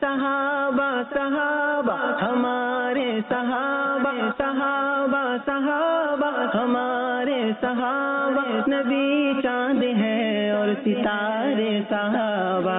صحابہ صحابہ ہمارے صحابہ صحابہ صحابہ ہمارے صحابہ، نبی چاند ہے اور ستارے صحابہ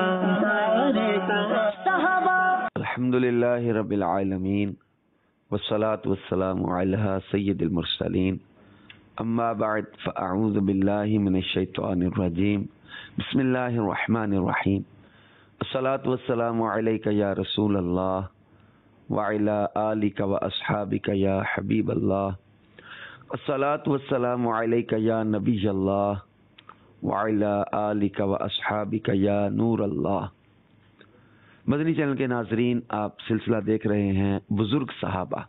صحابہ۔ الحمدللہ رب العالمین والصلاة والسلام علی سید المرسلین، اما بعد فاعوذ باللہ من الشیطان الرجیم، بسم اللہ الرحمن الرحیم، الصلاة والسلام علیک یا رسول اللہ وعلی آلک واصحابک یا حبیب اللہ، الصلاة والسلام علیک یا نبی اللہ وعلی آلک واصحابک یا نور اللہ۔ مدنی چینل کے ناظرین، آپ سلسلہ دیکھ رہے ہیں بزرگ صحابہ۔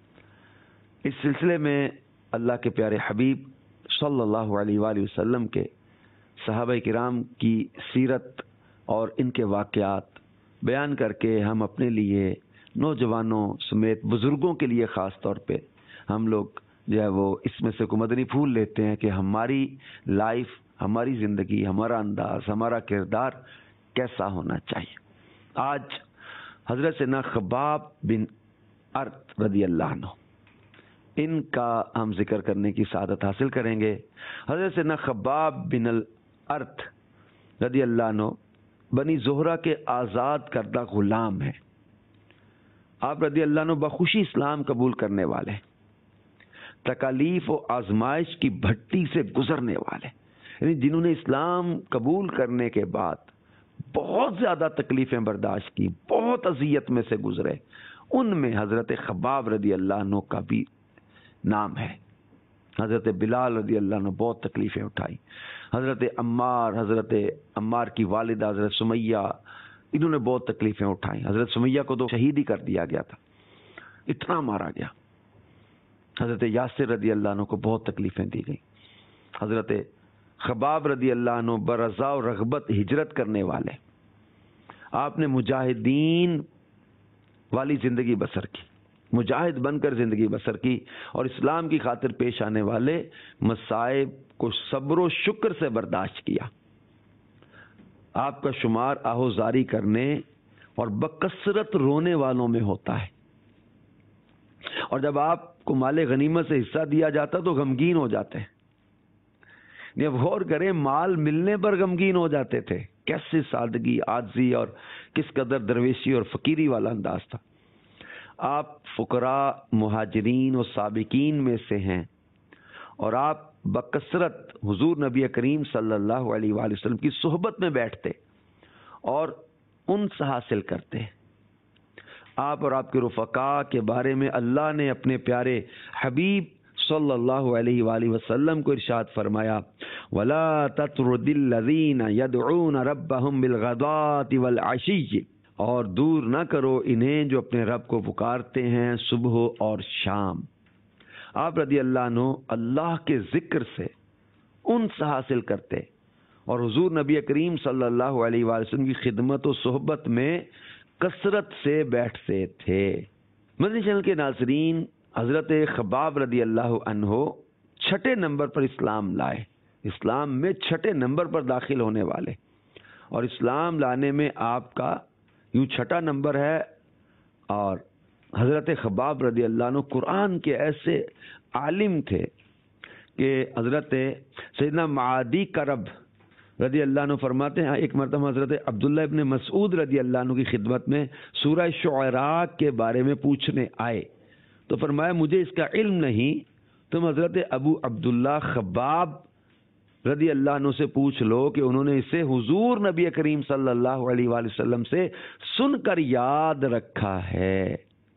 اس سلسلے میں اللہ کے پیارے حبیب صلی اللہ علیہ وآلہ وسلم کے صحابہ کرام کی سیرت اور ان کے واقعات بیان کر کے ہم اپنے لیے، نوجوانوں سمیت بزرگوں کے لیے خاص طور پہ ہم لوگ جو ہے وہ اس میں سے کوئی مدنی پھول لیتے ہیں کہ ہماری لائف، ہماری زندگی، ہمارا انداز، ہمارا کردار کیسا ہونا چاہیے۔ آج حضرت سیدنا خباب بن ارت رضی اللہ عنہ، ان کا ہم ذکر کرنے کی سعادت حاصل کریں گے۔ حضرت سیدنا خباب بن ارت رضی اللہ عنہ بنی زہرہ کے آزاد کردہ غلام ہیں۔ آپ رضی اللہ عنہ بخوشی اسلام قبول کرنے والے، تکالیف و آزمائش کی بھٹی سے گزرنے والے، یعنی جنہوں نے اسلام قبول کرنے کے بعد بہت زیادہ تکلیفیں برداشت کی، بہت اذیت میں سے گزرے، ان میں حضرت خباب رضی اللہ عنہ کا بھی نام ہے۔ حضرت بلال رضی اللہ عنہ بہت تکلیفیں اٹھائی، حضرت عمار کی والدہ حضرت سمیہ، انہوں نے بہت تکلیفیں اٹھائیں۔ حضرت سمیہ کو تو شہید ہی کر دیا گیا تھا، اتنا مارا گیا۔ حضرت یاسر رضی اللہ عنہ کو بہت تکلیفیں دی گئیں۔ حضرت خباب رضی اللہ عنہ برضا و رغبت ہجرت کرنے والے، آپ نے مجاہدین والی زندگی بسر کی، مجاہد بن کر زندگی بسر کی، اور اسلام کی خاطر پیش آنے والے مصائب کو صبر و شکر سے برداشت کیا۔ آپ کا شمار آہوزاری کرنے اور بکثرت رونے والوں میں ہوتا ہے، اور جب آپ کو مال غنیمت سے حصہ دیا جاتا تو غمگین ہو جاتے ہیں۔ اب غور کریں، مال ملنے پر غمگین ہو جاتے تھے، کیسے سادگی، عاجزی اور کس قدر درویشی اور فقیری والا انداز تھا۔ آپ فقراء، مہاجرین و سابقین میں سے ہیں، اور آپ بکثرت حضور نبی کریم صلی اللہ علیہ وآلہ وسلم کی صحبت میں بیٹھتے اور ان سے حاصل کرتے۔ آپ اور آپ کے رفقاء کے بارے میں اللہ نے اپنے پیارے حبیب صلی اللہ علیہ وآلہ وسلم کو ارشاد فرمایا، وَلَا تَطْرُدِ الَّذِينَ يَدْعُونَ رَبَّهُمْ بِالْغَدَاةِ وَالْعَشِيِّ، اور دور نہ کرو انہیں جو اپنے رب کو پکارتے ہیں صبح اور شام۔ آپ رضی اللہ عنہ اللہ کے ذکر سے ان سے حاصل کرتے، اور حضور نبی کریم صلی اللہ علیہ وآلہ وسلم کی خدمت و صحبت میں کثرت سے بیٹھتے تھے۔ مدنی چینل کے ناظرین، حضرت خباب رضی اللہ عنہ چھٹے نمبر پر اسلام لائے، اسلام میں چھٹے نمبر پر داخل ہونے والے، اور اسلام لانے میں آپ کا یوں چھٹا نمبر ہے۔ اور حضرت خباب رضی اللہ عنہ قرآن کے ایسے عالم تھے کہ حضرت سیدنا معادی کرب رضی اللہ عنہ فرماتے ہیں، ایک مرتبہ حضرت عبداللہ ابن مسعود رضی اللہ عنہ کی خدمت میں سورہ شعراء کے بارے میں پوچھنے آئے، تو فرمایا مجھے اس کا علم نہیں، تم حضرت ابو عبداللہ خباب رضی اللہ عنہ سے پوچھ لو کہ انہوں نے اسے حضور نبی کریم صلی اللہ علیہ وآلہ وسلم سے سن کر یاد رکھا ہے۔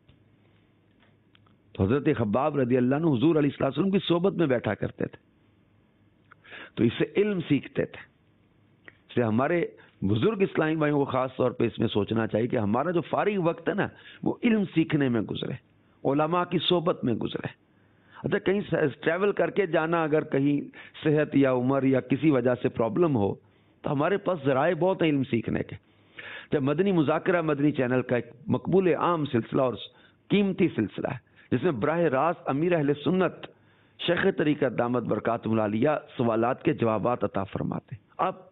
تو حضرت خباب رضی اللہ عنہ حضور علیہ السلام کی صحبت میں بیٹھا کرتے تھے، تو اس سے علم سیکھتے تھے۔ اس لیے ہمارے بزرگ اسلامی بھائیوں کو خاص طور پہ اس میں سوچنا چاہیے کہ ہمارا جو فارغ وقت ہے نا، وہ علم سیکھنے میں گزرے، علماء کی صحبت میں گزرے۔ اچھا، کہیں ٹریول کر کے جانا، اگر کہیں صحت یا عمر یا کسی وجہ سے پرابلم ہو تو ہمارے پاس ذرائع بہت ہیں علم سیکھنے کے۔ جب مدنی مذاکرہ مدنی چینل کا ایک مقبول عام سلسلہ اور قیمتی سلسلہ ہے، جس میں براہ راست امیر اہل سنت شیخ طریقت دامت برکاتہم العالیہ سوالات کے جوابات عطا فرماتے ہیں۔ اب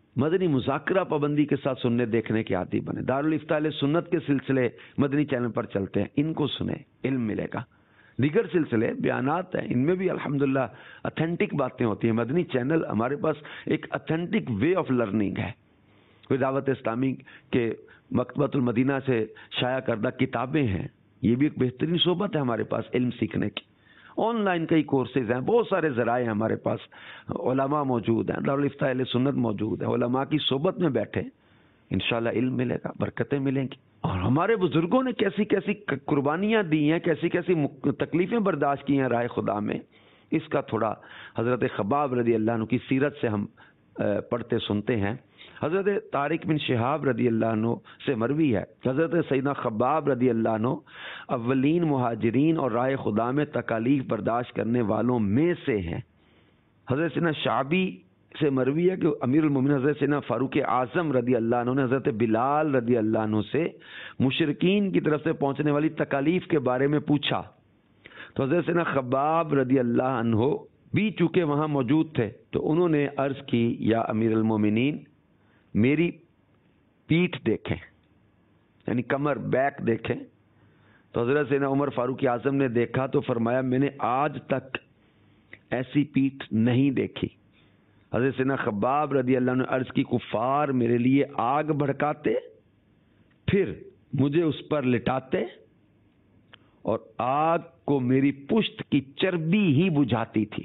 مدنی مذاکرہ پابندی کے ساتھ سننے دیکھنے کے عادی بنے. دارالفتاء اہل سنت کے سلسلے مدنی چینل پر چلتے ہیں, ان کو سنیں, علم ملے گا. دیگر سلسلے بیانات ہیں, ان میں بھی الحمدللہ اتھینٹک باتیں ہوتی ہیں. مدنی چینل ہمارے پاس ایک اتھینٹک وے آف لرننگ ہے. دعوت اسلامی کے مکتبۃ المدینہ سے شائع کردہ کتابیں ہیں, یہ بھی ایک بہترین صحبت ہے ہمارے پاس علم سیکھنے کی. آن لائن کئی کورسز ہیں, بہت سارے ذرائع ہیں ہمارے پاس. علماء موجود ہیں, دارالفتاء اہل سنت موجود ہے. علماء کی صحبت میں بیٹھے, انشاءاللہ علم ملے گا, برکتیں ملیں گی. اور ہمارے بزرگوں نے کیسی کیسی قربانیاں دی ہیں, کیسی کیسی تکلیفیں برداشت کی ہیں راہ خدا میں, اس کا تھوڑا حضرت خباب رضی اللہ عنہ کی سیرت سے ہم پڑھتے سنتے ہیں. حضرت طارق بن شہاب رضی اللہ عنہ سے مروی ہے, حضرت سیدنا خباب رضی اللہ عنہ اولین مہاجرین اور راہ خدا میں تکالیف برداشت کرنے والوں میں سے ہیں. حضرت سیدنا شعبی سے مروی ہے کہ امیر المومنین حضرت سیدنا فاروق اعظم رضی اللہ عنہ نے حضرت بلال رضی اللہ عنہ سے مشرکین کی طرف سے پہنچنے والی تکالیف کے بارے میں پوچھا, تو حضرت سیدنا خباب رضی اللہ عنہ بھی چونکہ وہاں موجود تھے تو انہوں نے عرض کی, یا امیر المومنین میری پیٹھ دیکھیں, یعنی کمر, بیک دیکھیں. تو حضرت سیدنا عمر فاروق اعظم نے دیکھا تو فرمایا میں نے آج تک ایسی پیٹھ نہیں دیکھی. حضرت سیدنا خباب رضی اللہ عنہ عرض کی, کفار میرے لیے آگ بھڑکاتے, پھر مجھے اس پر لٹاتے اور آگ کو میری پشت کی چربی ہی بجھاتی تھی.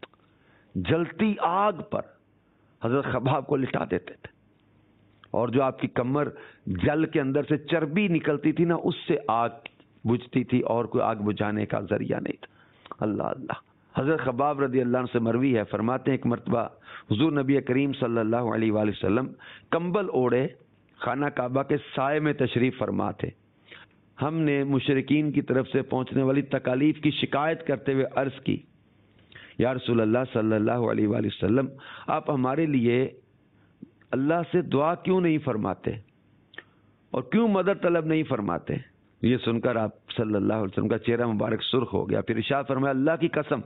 جلتی آگ پر حضرت خباب کو لٹا دیتے تھے, اور جو آپ کی کمر جل کے اندر سے چربی نکلتی تھی نا, اس سے آگ بجھتی تھی, اور کوئی آگ بجھانے کا ذریعہ نہیں تھا. اللہ اللہ. حضرت خباب رضی اللہ عنہ سے مروی ہے, فرماتے ہیں ایک مرتبہ حضور نبی کریم صلی اللہ علیہ وآلہ وسلم کمبل اوڑے خانہ کعبہ کے سائے میں تشریف فرما تھے. ہم نے مشرکین کی طرف سے پہنچنے والی تکالیف کی شکایت کرتے ہوئے عرض کی, یا رسول اللہ صلی اللہ علیہ وآلہ وسلم آپ ہمارے لیے اللہ سے دعا کیوں نہیں فرماتے اور کیوں مدد طلب نہیں فرماتے؟ یہ سن کر آپ صلی اللہ علیہ وسلم کا چہرہ مبارک سرخ ہو گیا. پھر ارشاد فرمایا, اللہ کی قسم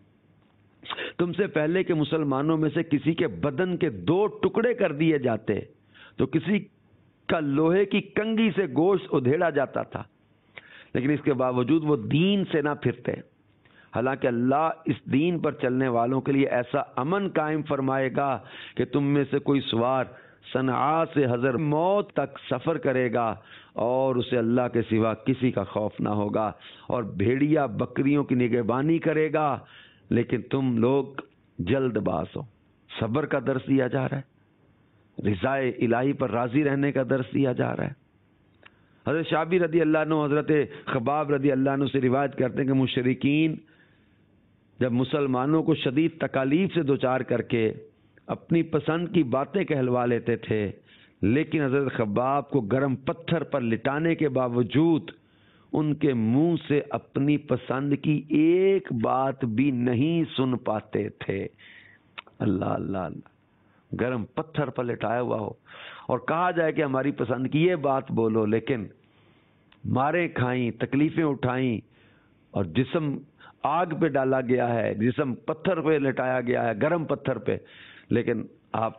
تم سے پہلے کے مسلمانوں میں سے کسی کے بدن کے 2 ٹکڑے کر دیے جاتے تو کسی کا لوہے کی کنگھی سے گوشت ادھیڑا جاتا تھا, لیکن اس کے باوجود وہ دین سے نہ پھرتے. حالانکہ اللہ اس دین پر چلنے والوں کے لیے ایسا امن قائم فرمائے گا کہ تم میں سے کوئی سوار صنعاء سے حضر موت تک سفر کرے گا اور اسے اللہ کے سوا کسی کا خوف نہ ہوگا, اور بھیڑیا بکریوں کی نگہبانی کرے گا, لیکن تم لوگ جلد باز ہو. صبر کا درس دیا جا رہا ہے, رضائے الہی پر راضی رہنے کا درس دیا جا رہا ہے. حضرت شعبی رضی اللہ عنہ حضرت خباب رضی اللہ عنہ سے روایت کرتے ہیں کہ مشرکین جب مسلمانوں کو شدید تکالیف سے دوچار کر کے اپنی پسند کی باتیں کہلوا لیتے تھے, لیکن حضرت خباب کو گرم پتھر پر لٹانے کے باوجود ان کے منہ سے اپنی پسند کی ایک بات بھی نہیں سن پاتے تھے. اللہ اللہ اللہ. گرم پتھر پر لٹایا ہوا ہو اور کہا جائے کہ ہماری پسند کی یہ بات بولو, لیکن مارے کھائیں, تکلیفیں اٹھائیں, اور جسم آگ پہ ڈالا گیا ہے, جسم پتھر پہ لٹایا گیا ہے, گرم پتھر پہ, لیکن آپ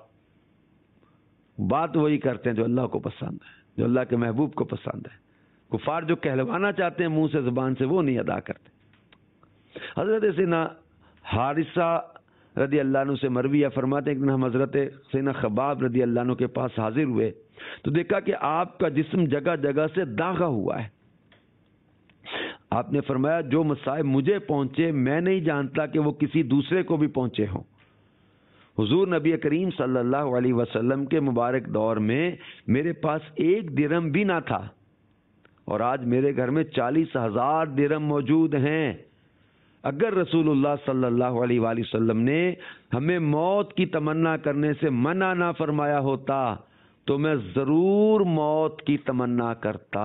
بات وہی کرتے ہیں جو اللہ کو پسند ہے, جو اللہ کے محبوب کو پسند ہے. کفار جو کہلوانا چاہتے ہیں منہ سے زبان سے, وہ نہیں ادا کرتے. حضرت سیدنا حارثہ رضی اللہ عنہ سے مروی ہے, فرماتے ہیں کہ ہم حضرت سیدنا خباب رضی اللہ عنہ کے پاس حاضر ہوئے تو دیکھا کہ آپ کا جسم جگہ جگہ سے داغا ہوا ہے. آپ نے فرمایا جو مصائب مجھے پہنچے میں نہیں جانتا کہ وہ کسی دوسرے کو بھی پہنچے ہوں. حضور نبی کریم صلی اللہ علیہ وسلم کے مبارک دور میں میرے پاس 1 درہم بھی نہ تھا, اور آج میرے گھر میں 40,000 درہم موجود ہیں. اگر رسول اللہ صلی اللہ علیہ وآلہ وسلم نے ہمیں موت کی تمنا کرنے سے منع نہ فرمایا ہوتا تو میں ضرور موت کی تمنا کرتا.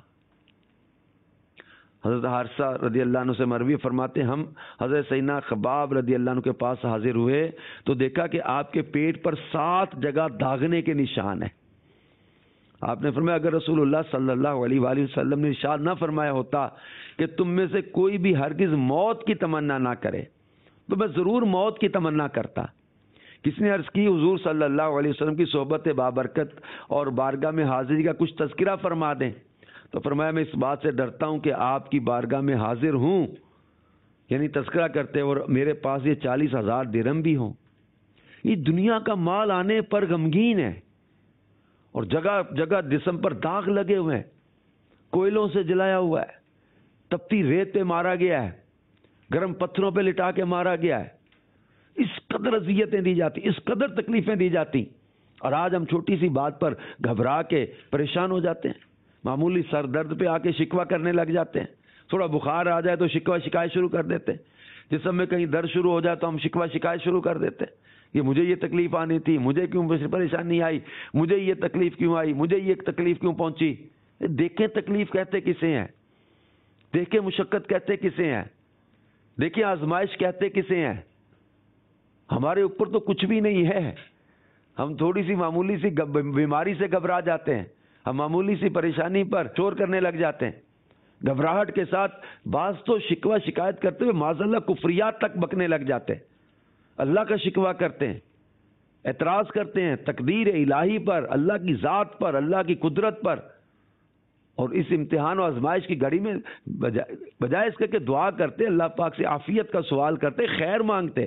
حضرت حارثہ رضی اللہ عنہ سے مروی فرماتے ہیں ہم حضرت سیدنا خباب رضی اللہ عنہ کے پاس حاضر ہوئے تو دیکھا کہ آپ کے پیٹ پر 7 جگہ داغنے کے نشان ہیں. آپ نے فرمایا اگر رسول اللہ صلی اللہ علیہ وآلہ وسلم نے ارشاد نہ فرمایا ہوتا کہ تم میں سے کوئی بھی ہرگز موت کی تمنا نہ کرے تو میں ضرور موت کی تمنا کرتا, کس نے عرض کی حضور صلی اللہ علیہ وسلم کی صحبت بابرکت اور بارگاہ میں حاضری کا کچھ تذکرہ فرما دیں. تو فرمایا میں اس بات سے ڈرتا ہوں کہ آپ کی بارگاہ میں حاضر ہوں، یعنی تذکرہ کرتے اور میرے پاس یہ 40,000 درہم بھی ہوں. یہ دنیا کا مال آنے پر غمگین ہے اور جگہ جگہ جسم پر داغ لگے ہوئے ہیں، کوئلوں سے جلایا ہوا ہے، تپتی ریت پہ مارا گیا ہے، گرم پتھروں پہ لٹا کے مارا گیا ہے. اس قدر اذیتیں دی جاتی، اس قدر تکلیفیں دی جاتی، اور آج ہم چھوٹی سی بات پر گھبرا کے پریشان ہو جاتے ہیں. معمولی سر درد پہ آ کے شکوہ کرنے لگ جاتے ہیں، تھوڑا بخار آ جائے تو شکوہ شکایت شروع کر دیتے ہیں، جسم میں کہیں درد شروع ہو جائے تو ہم شکوہ شکایت شروع کر دیتے ہیں. کہ مجھے یہ تکلیف آنی تھی، مجھے کیوں پریشانی آئی، مجھے یہ تکلیف کیوں آئی، مجھے یہ تکلیف کیوں پہنچی. دیکھیں تکلیف کہتے کسے ہیں، دیکھیں مشقت کہتے کسے ہیں، دیکھیں آزمائش کہتے کسے ہیں. ہمارے اوپر تو کچھ بھی نہیں ہے، ہم تھوڑی سی معمولی سی بیماری سے گھبرا جاتے ہیں، ہم معمولی سی پریشانی پر چور کرنے لگ جاتے ہیں. گھبراہٹ کے ساتھ بعض تو شکوہ شکایت کرتے ہوئے معاذ اللہ کفریات تک بکنے لگ جاتے ہیں، اللہ کا شکوہ کرتے ہیں، اعتراض کرتے ہیں تقدیر الہی پر، اللہ کی ذات پر، اللہ کی قدرت پر. اور اس امتحان و آزمائش کی گھڑی میں بجائے اس کے کہ دعا کرتے، اللہ پاک سے عافیت کا سوال کرتے، خیر مانگتے،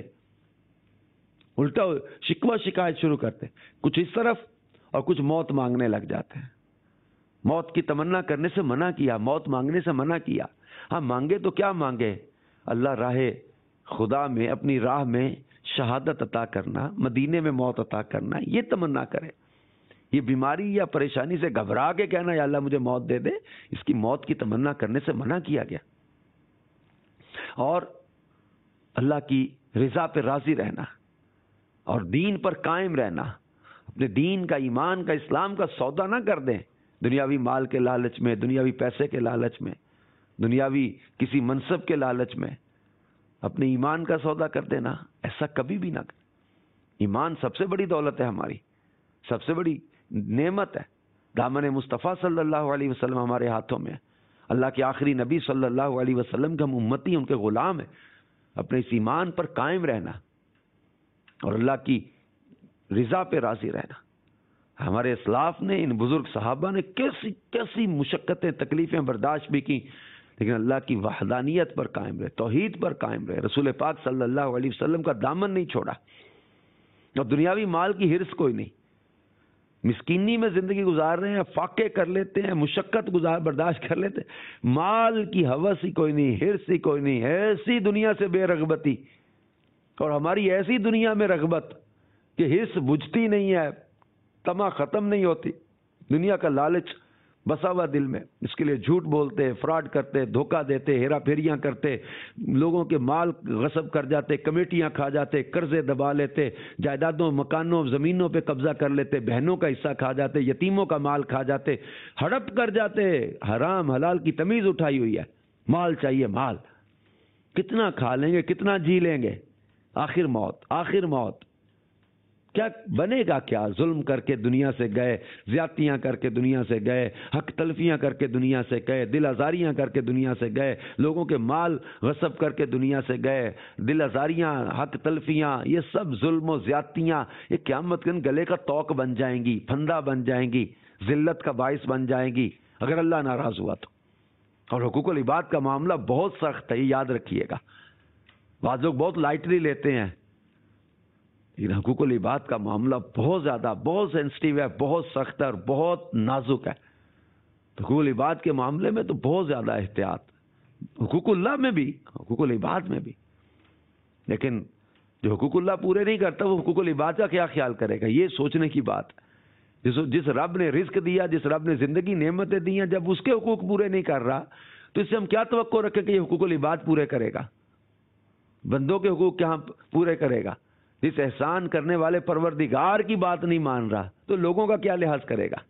الٹا شکوہ شکایت شروع کرتے. کچھ اس طرف اور کچھ موت مانگنے لگ جاتے ہیں. موت کی تمنا کرنے سے منع کیا، موت مانگنے سے منع کیا. ہاں مانگے تو کیا مانگے، اللہ راہ خدا میں، اپنی راہ میں شہادت عطا کرنا، مدینے میں موت عطا کرنا، یہ تمنا کرے. یہ بیماری یا پریشانی سے گھبرا کے کہنا یا اللہ مجھے موت دے دے، اس کی موت کی تمنا کرنے سے منع کیا گیا. اور اللہ کی رضا پہ راضی رہنا اور دین پر قائم رہنا، اپنے دین کا، ایمان کا، اسلام کا سودا نہ کر دیں دنیاوی مال کے لالچ میں، دنیاوی پیسے کے لالچ میں، دنیاوی کسی منصب کے لالچ میں اپنے ایمان کا سودا کر دینا، ایسا کبھی بھی نہ کریں. ایمان سب سے بڑی دولت ہے، ہماری سب سے بڑی نعمت ہے. دامن مصطفیٰ صلی اللہ علیہ وسلم ہمارے ہاتھوں میں ہے. اللہ کے آخری نبی صلی اللہ علیہ وسلم کے ہم امتی ہیں، ان کے غلام ہیں. اپنے اس ایمان پر قائم رہنا اور اللہ کی رضا پہ راضی رہنا. ہمارے اسلاف نے، ان بزرگ صحابہ نے کیسی کیسی مشقتیں، تکلیفیں برداشت بھی کی، لیکن اللہ کی وحدانیت پر قائم رہے، توحید پر قائم رہے، رسول پاک صلی اللہ علیہ وسلم کا دامن نہیں چھوڑا. اور دنیاوی مال کی ہرس کوئی نہیں، مسکینی میں زندگی گزار رہے ہیں، فاقے کر لیتے ہیں، مشقت برداشت کر لیتے ہیں، مال کی ہوس ہی کوئی نہیں، ہرس ہی کوئی نہیں. ایسی دنیا سے بے رغبتی، اور ہماری ایسی دنیا میں رغبت کہ ہرس بجھتی نہیں ہے، طمع ختم نہیں ہوتی. دنیا کا لالچ بسا ہوا دل میں، اس کے لیے جھوٹ بولتے، فراڈ کرتے، دھوکہ دیتے، ہیرا پھیریاں کرتے، لوگوں کے مال غصب کر جاتے، کمیٹیاں کھا جاتے، قرضے دبا لیتے، جائیدادوں، مکانوں، زمینوں پہ قبضہ کر لیتے، بہنوں کا حصہ کھا جاتے، یتیموں کا مال کھا جاتے، ہڑپ کر جاتے. حرام حلال کی تمیز اٹھائی ہوئی ہے. مال چاہیے مال، کتنا کھا لیں گے، کتنا جی لیں گے، آخر موت، آخر موت. کیا بنے گا، کیا ظلم کر کے دنیا سے گئے، زیادتیاں کر کے دنیا سے گئے، حق تلفیاں کر کے دنیا سے گئے، دل آزاریاں کر کے دنیا سے گئے، لوگوں کے مال غصب کر کے دنیا سے گئے، دل آزاریاں، حق تلفیاں، یہ سب ظلم و زیادتیاں یہ قیامت کے دن گلے کا توق بن جائیں گی، پھندا بن جائیں گی، ذلت کا باعث بن جائیں گی اگر اللہ ناراض ہوا تو. اور حقوق العباد کا معاملہ بہت سخت ہے، یہ یاد رکھیے گا. بعض لوگ بہت لائٹلی لیتے ہیں، لیکن حقوق العباد کا معاملہ بہت زیادہ، بہت سینسٹیو ہے، بہت سخت ہے اور بہت نازک ہے. حقوق العباد کے معاملے میں تو بہت زیادہ احتیاط، حقوق اللہ میں بھی، حقوق العباد میں بھی. لیکن جو حقوق اللہ پورے نہیں کرتا وہ حقوق العباد کا کیا خیال کرے گا، یہ سوچنے کی بات ہے. جس رب نے رزق دیا، جس رب نے زندگی نعمتیں دی ہیں، جب اس کے حقوق پورے نہیں کر رہا تو اس سے ہم کیا توقع رکھیں کہ یہ حقوق العباد پورے کرے گا، بندوں کے حقوق کہاں پورے کرے گا. جس احسان کرنے والے پروردگار کی بات نہیں مان رہا تو لوگوں کا کیا لحاظ کرے گا.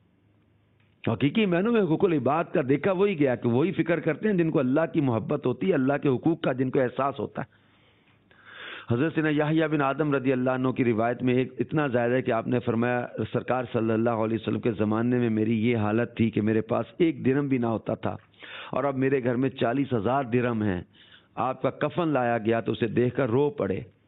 حقیقی معنوں میں حقوق العباد کا دیکھا وہی گیا کہ وہی فکر کرتے ہیں جن کو اللہ کی محبت ہوتی ہے، اللہ کے حقوق کا جن کو احساس ہوتا ہے. حضرت سیدنا یحییٰ بن آدم رضی اللہ عنہ کی روایت میں ایک اتنا زائد ہے کہ آپ نے فرمایا سرکار صلی اللہ علیہ وسلم کے زمانے میں میری یہ حالت تھی کہ میرے پاس 1 درہم بھی نہ ہوتا تھا، اور اب میرے گھر میں 40,000 درہم ہیں. آپ کا کفن لایا گیا تو اسے دیکھ کر رو پڑے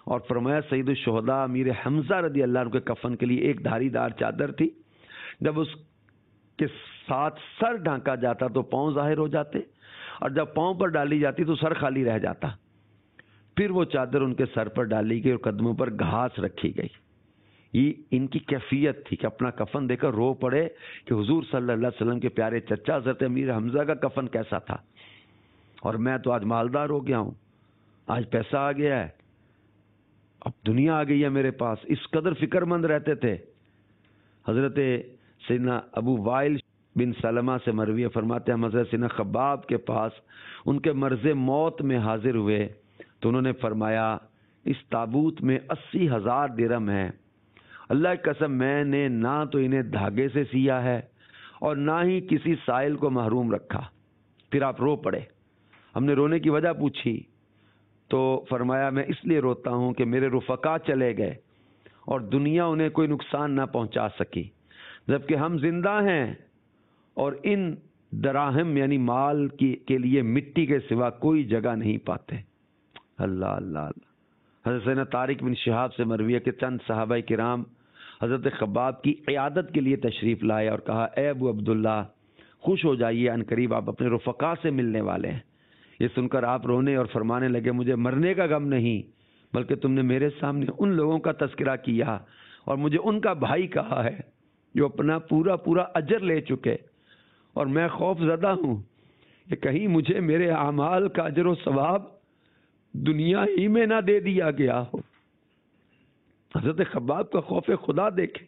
اور فرمایا سید الشہداء امیر حمزہ رضی اللہ عنہ کے کفن کے لیے ایک دھاری دار چادر تھی، جب اس کے ساتھ سر ڈھانکا جاتا تو پاؤں ظاہر ہو جاتے، اور جب پاؤں پر ڈالی جاتی تو سر خالی رہ جاتا۔ پھر وہ چادر ان کے سر پر ڈالی گئی اور قدموں پر گھاس رکھی گئی۔ یہ ان کی کیفیت تھی کہ اپنا کفن دے کر رو پڑے کہ حضور صلی اللہ علیہ وسلم کے پیارے چچا حضرت امیر حمزہ کا کفن کیسا تھا، اور میں تو آج مالدار ہو گیا ہوں، آج پیسہ آ گیا ہے، اب دنیا آ گئی ہے میرے پاس۔ اس قدر فکر مند رہتے تھے۔ حضرت سیدنا ابو وائل بن سلمہ سے مروی فرماتے ہیں حضرت سیدنا خباب کے پاس ان کے مرض موت میں حاضر ہوئے تو انہوں نے فرمایا اس تابوت میں 80,000 درہم ہیں، اللہ کی قسم میں نے نہ تو انہیں دھاگے سے سیا ہے اور نہ ہی کسی سائل کو محروم رکھا۔ پھر آپ رو پڑے۔ ہم نے رونے کی وجہ پوچھی تو فرمایا میں اس لیے روتا ہوں کہ میرے رفقا چلے گئے اور دنیا انہیں کوئی نقصان نہ پہنچا سکی، جبکہ ہم زندہ ہیں اور ان دراہم یعنی مال کے لیے مٹی کے سوا کوئی جگہ نہیں پاتے۔ اللہ اللہ اللہ۔ حضرت سیدنا طارق بن شہاب سے مروی ہے کہ چند صحابہ کرام حضرت خباب کی عیادت کے لیے تشریف لائے اور کہا اے ابو عبداللہ خوش ہو جائیے، ان قریب آپ اپنے رفقا سے ملنے والے ہیں۔ یہ سن کر آپ رونے اور فرمانے لگے مجھے مرنے کا غم نہیں، بلکہ تم نے میرے سامنے ان لوگوں کا تذکرہ کیا اور مجھے ان کا بھائی کہا ہے جو اپنا پورا اجر لے چکے، اور میں خوف زدہ ہوں کہ کہیں مجھے میرے اعمال کا اجر و ثواب دنیا ہی میں نہ دے دیا گیا ہو۔ حضرت خباب کا خوف خدا دیکھے،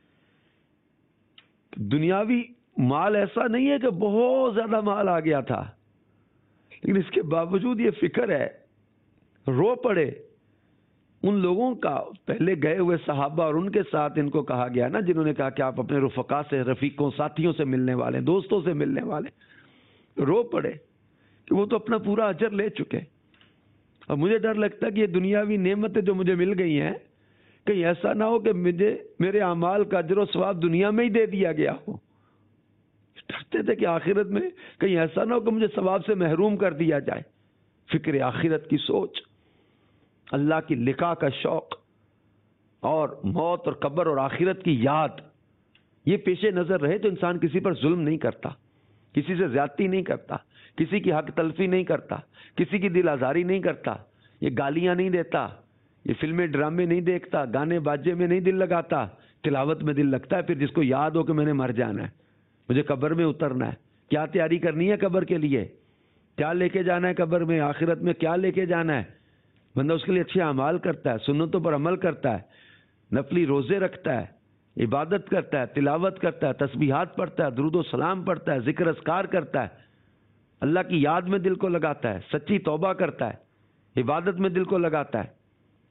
دنیاوی مال ایسا نہیں ہے کہ بہت زیادہ مال آ گیا تھا، لیکن اس کے باوجود یہ فکر ہے، رو پڑے ان لوگوں کا، پہلے گئے ہوئے صحابہ اور ان کے ساتھ ان کو کہا گیا نا جنہوں نے کہا کہ آپ اپنے رفقا سے، رفیقوں، ساتھیوں سے ملنے والے، دوستوں سے ملنے والے، رو پڑے کہ وہ تو اپنا پورا اجر لے چکے، اور مجھے ڈر لگتا ہے کہ یہ دنیاوی نعمتیں جو مجھے مل گئی ہیں کہیں ایسا نہ ہو کہ مجھے میرے اعمال کا اجر و ثواب دنیا میں ہی دے دیا گیا ہو۔ ڈرتے تھے کہ آخرت میں کہیں ایسا نہ ہو کہ مجھے ثواب سے محروم کر دیا جائے۔ فکر آخرت کی سوچ، اللہ کی لقاء کا شوق، اور موت اور قبر اور آخرت کی یاد، یہ پیش نظر رہے تو انسان کسی پر ظلم نہیں کرتا، کسی سے زیادتی نہیں کرتا، کسی کی حق تلفی نہیں کرتا، کسی کی دل آزاری نہیں کرتا، یہ گالیاں نہیں دیتا، یہ فلمیں ڈرامے نہیں دیکھتا، گانے باجے میں نہیں دل لگاتا، تلاوت میں دل لگتا ہے۔ پھر جس کو یاد ہو کہ میں نے مر جانا ہے، مجھے قبر میں اترنا ہے، کیا تیاری کرنی ہے قبر کے لیے، کیا لے کے جانا ہے قبر میں، آخرت میں کیا لے کے جانا ہے، بندہ اس کے لیے اچھے اعمال کرتا ہے، سنتوں پر عمل کرتا ہے، نفلی روزے رکھتا ہے، عبادت کرتا ہے، تلاوت کرتا ہے، تسبیحات پڑھتا ہے، درود و سلام پڑھتا ہے، ذکر اذکار کرتا ہے، اللہ کی یاد میں دل کو لگاتا ہے، سچی توبہ کرتا ہے، عبادت میں دل کو لگاتا ہے،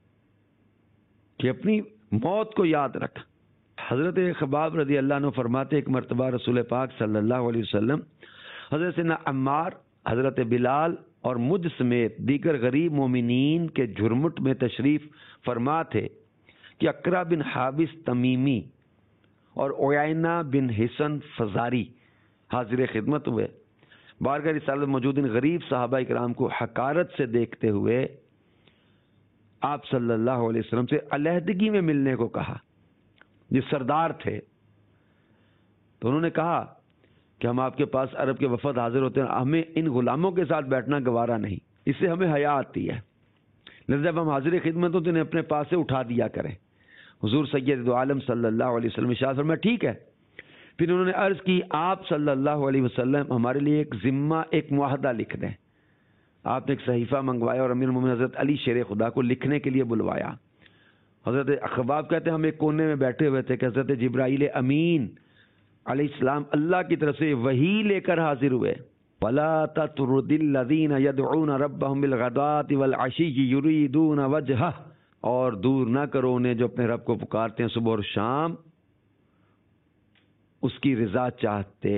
کہ اپنی موت کو یاد رکھ۔ حضرت خباب رضی اللہ عنہ فرماتے ایک مرتبہ رسول پاک صلی اللہ علیہ وسلم حضرت سیدنا عمار، حضرت بلال اور مجھ سمیت دیگر غریب مومنین کے جھرمٹ میں تشریف فرما تھے کہ اقرا بن حابس تمیمی اور عیینہ بن حسن فزاری حاضر خدمت ہوئے۔ بارگاہ رسالت موجود ان غریب صحابہ کرام کو حقارت سے دیکھتے ہوئے آپ صلی اللہ علیہ وسلم سے علیحدگی میں ملنے کو کہا۔ یہ سردار تھے، تو انہوں نے کہا کہ ہم آپ کے پاس عرب کے وفد حاضر ہوتے ہیں، ہمیں ان غلاموں کے ساتھ بیٹھنا گوارا نہیں، اس سے ہمیں حیا آتی ہے، لہذا جب ہم حاضر خدمت ہو تو انہیں اپنے پاس سے اٹھا دیا کریں۔ حضور سید دو عالم صلی اللہ علیہ وسلم ارشاد فرمایا ٹھیک ہے۔ پھر انہوں نے عرض کی آپ صلی اللہ علیہ وسلم ہمارے لیے ایک ذمہ، ایک معاہدہ لکھ دیں۔ آپ نے ایک صحیفہ منگوایا اور امیر المومنین حضرت علی شیر خدا کو لکھنے کے لیے بلوایا۔ حضرت خباب کہتے ہیں ہم ایک کونے میں بیٹھے ہوئے تھے کہ حضرت جبرائیل امین علیہ السلام اللہ کی طرف سے وحی لے کر حاضر ہوئے۔ وَلَا تَطْرُدِ الَّذِينَ يَدْعُونَ رَبَّهُمْ بِالْغَدَاةِ وَالْعَشِيِّ يُرِيدُونَ وَجْهَهُ، اور دور نہ کرو انہیں جو اپنے رب کو پکارتے ہیں صبح اور شام اس کی رضا چاہتے۔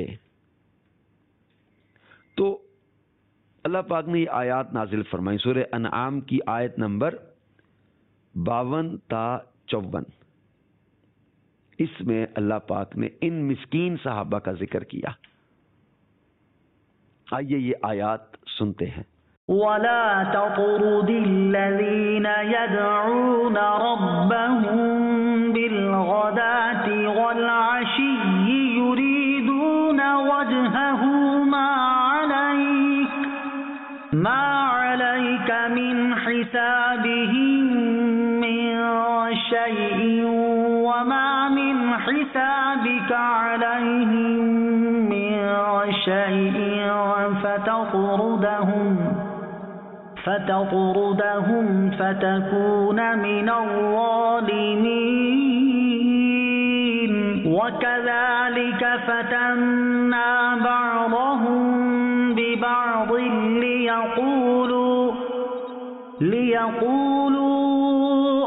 تو اللہ پاک نے یہ آیات نازل فرمائی سورہ انعام کی آیت نمبر 52 تا 54۔ اس میں اللہ پاک نے ان مسکین صحابہ کا ذکر کیا۔ آئیے یہ آیات سنتے ہیں۔ ولا تطرد الذين يدعون ربهم بالغداة والعشي يريدون وجهه ما عليك من حسابهم من شيء وما من حسابك عليهم من شيء فتطردهم فتكون من الظالمين وكذلك فتنا بعضهم ببعض ليقولوا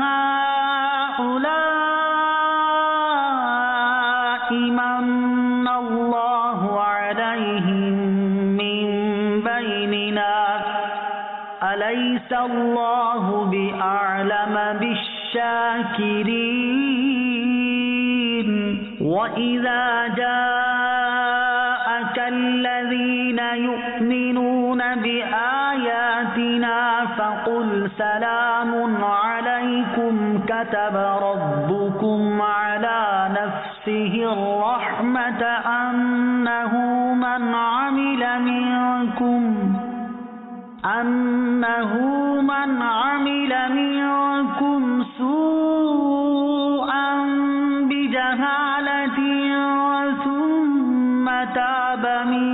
أهؤلاء من الله عليهم من بيننا أليس الله بأعلم بالشاكرين وإذا جاءك الذين يؤمنون بآياتنا فقل سلام عليكم كتب ربكم على نفسه الرحمة أنه من عمل منكم سوءا بجهالة ثم تاب من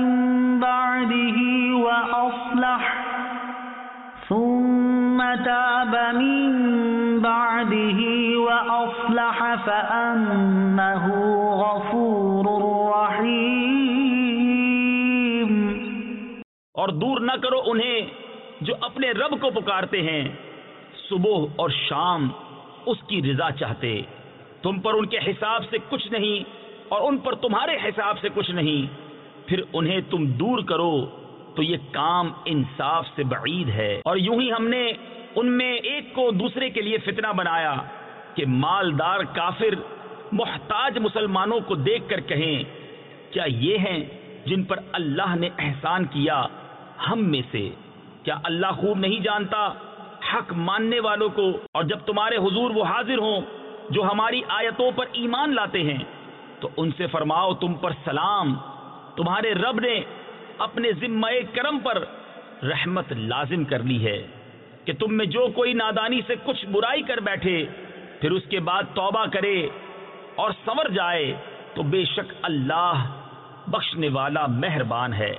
بعده وأصلح فأنه غفور رحيم. اور دور نہ کرو انہیں جو اپنے رب کو پکارتے ہیں صبح اور شام اس کی رضا چاہتے. تم پر ان کے حساب سے کچھ نہیں اور ان پر تمہارے حساب سے کچھ نہیں. پھر انہیں تم دور کرو تو یہ کام انصاف سے بعید ہے. اور یوں ہی ہم نے ان میں ایک کو دوسرے کے لیے فتنہ بنایا کہ مالدار کافر محتاج مسلمانوں کو دیکھ کر کہیں کیا یہ ہیں جن پر اللہ نے احسان کیا ہم میں سے؟ کیا اللہ خوب نہیں جانتا حق ماننے والوں کو؟ اور جب تمہارے حضور وہ حاضر ہوں جو ہماری آیتوں پر ایمان لاتے ہیں تو ان سے فرماؤ تم پر سلام، تمہارے رب نے اپنے ذمہ کرم پر رحمت لازم کر لی ہے کہ تم میں جو کوئی نادانی سے کچھ برائی کر بیٹھے پھر اس کے بعد توبہ کرے اور سنور جائے تو بے شک اللہ بخشنے والا مہربان ہے.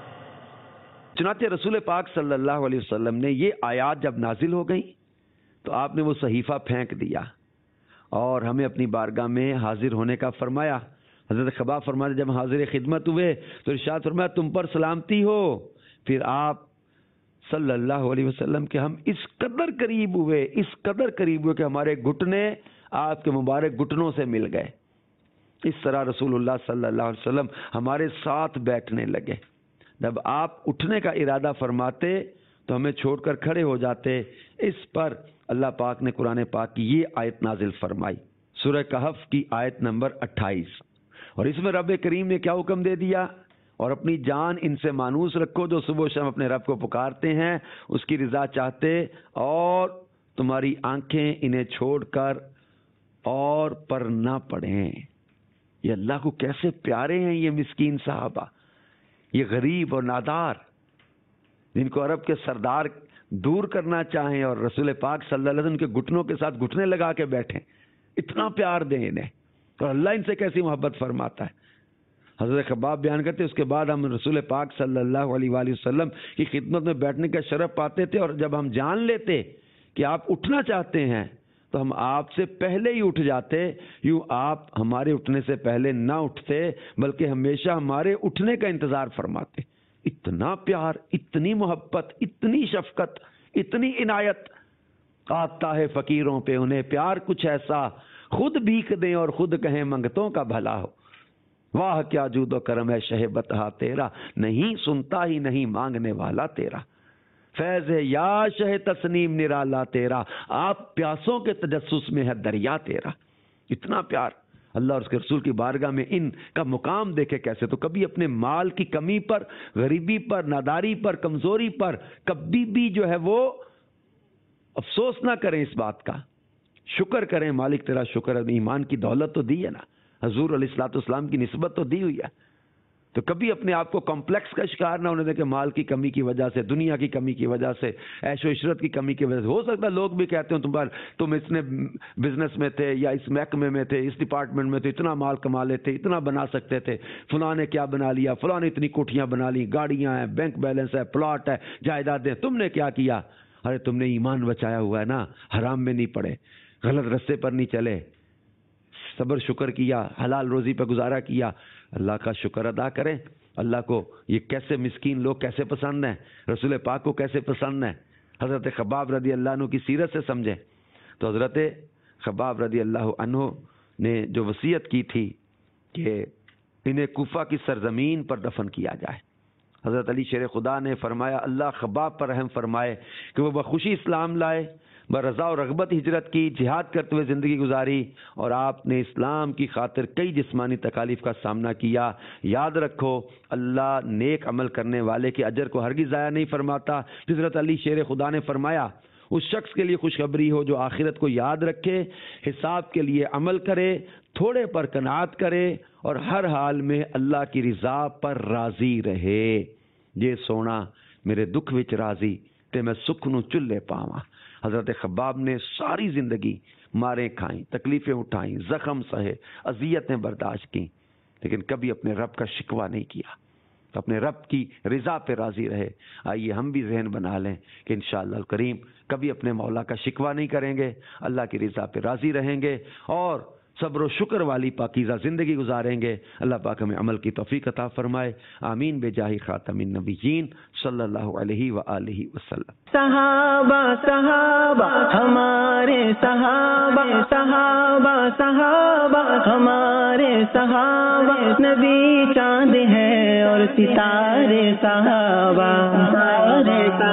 چنانچہ رسول پاک صلی اللہ علیہ وسلم نے یہ آیات جب نازل ہو گئی تو آپ نے وہ صحیفہ پھینک دیا اور ہمیں اپنی بارگاہ میں حاضر ہونے کا فرمایا. حضرت خباب فرماتے جب حاضر خدمت ہوئے تو ارشاد فرمایا تم پر سلامتی ہو. پھر آپ صلی اللہ علیہ وسلم کے ہم اس قدر قریب ہوئے کہ ہمارے گھٹنے آپ کے مبارک گھٹنوں سے مل گئے. اس طرح رسول اللہ صلی اللہ علیہ وسلم ہمارے ساتھ بیٹھنے لگے. جب آپ اٹھنے کا ارادہ فرماتے تو ہمیں چھوڑ کر کھڑے ہو جاتے. اس پر اللہ پاک نے قرآن پاک کی یہ آیت نازل فرمائی، سورہ کہف کی آیت نمبر 28. اور اس میں رب کریم نے کیا حکم دے دیا؟ اور اپنی جان ان سے مانوس رکھو جو صبح و شام اپنے رب کو پکارتے ہیں، اس کی رضا چاہتے، اور تمہاری آنکھیں انہیں چھوڑ کر اور پر نہ پڑیں. یہ اللہ کو کیسے پیارے ہیں یہ مسکین صحابہ، یہ غریب اور نادار جن کو عرب کے سردار دور کرنا چاہیں اور رسول پاک صلی اللہ علیہ وسلم کے گھٹنوں کے ساتھ گھٹنے لگا کے بیٹھیں. اتنا پیار دیں انہیں، اور اللہ ان سے کیسی محبت فرماتا ہے. حضرت خباب بیان کرتے اس کے بعد ہم رسول پاک صلی اللہ علیہ وآلہ وسلم کی خدمت میں بیٹھنے کا شرف پاتے تھے، اور جب ہم جان لیتے کہ آپ اٹھنا چاہتے ہیں تو ہم آپ سے پہلے ہی اٹھ جاتے. یوں آپ ہمارے اٹھنے سے پہلے نہ اٹھتے بلکہ ہمیشہ ہمارے اٹھنے کا انتظار فرماتے. اتنا پیار، اتنی محبت، اتنی شفقت، اتنی عنایت. آتا ہے فقیروں پہ انہیں پیار کچھ ایسا، خود بھیک دیں اور خود کہیں منگتوں کا بھلا ہو. واہ کیا جود و کرم ہے شہ بتہا تیرا، نہیں سنتا ہی نہیں مانگنے والا تیرا. فیض ہے یا شہ تسنیم نرالا تیرا، آپ پیاسوں کے تجسس میں ہے دریا تیرا. اتنا پیار. اللہ اور اس کے رسول کی بارگاہ میں ان کا مقام دیکھے کیسے. تو کبھی اپنے مال کی کمی پر، غریبی پر، ناداری پر، کمزوری پر کبھی بھی جو ہے وہ افسوس نہ کریں. اس بات کا شکر کریں، مالک تیرا شکر ہے، ایمان کی دولت تو دی ہے نا، حضور علیہ الصلوۃ والسلام کی نسبت تو دی ہوئی ہے. تو کبھی اپنے آپ کو کمپلیکس کا شکار نہ ہونے دیں کہ مال کی کمی کی وجہ سے، دنیا کی کمی کی وجہ سے، عیش و عشرت کی کمی کی وجہ سے. ہو سکتا ہے لوگ بھی کہتے ہیں تم اتنے بزنس میں تھے یا اس محکمے میں تھے، اس ڈپارٹمنٹ میں تھے، اتنا مال کما لیتے، اتنا بنا سکتے تھے، فلاں نے کیا بنا لیا، فلاں نے اتنی کوٹھیاں بنا لی، گاڑیاں ہیں، بینک بیلنس ہے، پلاٹ ہے، جائیدادیں، تم نے کیا کیا؟ ارے تم نے ایمان بچایا ہوا ہے نا، حرام میں نہیں پڑے، غلط رستے پر نہیں چلے، صبر شکر کیا، حلال روزی پہ گزارا کیا. اللہ کا شکر ادا کریں. اللہ کو یہ کیسے مسکین لوگ کیسے پسند ہیں، رسول پاک کو کیسے پسند ہیں. حضرت خباب رضی اللہ عنہ کی سیرت سے سمجھیں تو حضرت خباب رضی اللہ عنہ نے جو وصیت کی تھی کہ انہیں کوفہ کی سرزمین پر دفن کیا جائے. حضرت علی شیر خدا نے فرمایا اللہ خباب پر رحم فرمائے کہ وہ بخوشی اسلام لائے، برضا و رغبت ہجرت کی، جہاد کرتے ہوئے زندگی گزاری، اور آپ نے اسلام کی خاطر کئی جسمانی تکالیف کا سامنا کیا. یاد رکھو اللہ نیک عمل کرنے والے کے اجر کو ہرگز ضائع نہیں فرماتا. حضرت علی شیر خدا نے فرمایا اس شخص کے لیے خوشخبری ہو جو آخرت کو یاد رکھے، حساب کے لیے عمل کرے، تھوڑے پر قناعت کرے اور ہر حال میں اللہ کی رضا پر راضی رہے. یہ سونا میرے دکھ وچ راضی تے میں سکھ نو چلے پاواں. حضرت خباب نے ساری زندگی ماریں کھائیں، تکلیفیں اٹھائیں، زخم سہے، اذیتیں برداشت کیں، لیکن کبھی اپنے رب کا شکوہ نہیں کیا، اپنے رب کی رضا پہ راضی رہے. آئیے ہم بھی ذہن بنا لیں کہ انشاءاللہ الکریم کبھی اپنے مولا کا شکوہ نہیں کریں گے، اللہ کی رضا پہ راضی رہیں گے اور صبر و شکر والی پاکیزہ زندگی گزاریں گے. اللہ پاک ہمیں عمل کی توفیق عطا فرمائے. آمین بجاہ خاتم النبیین صلی اللہ علیہ وآلہ وسلم. صحابہ صحابہ ہمارے صحابہ، صحابہ صحابہ ہمارے صحابہ، نبی چاند ہے اور ستارے صحابہ، ستارے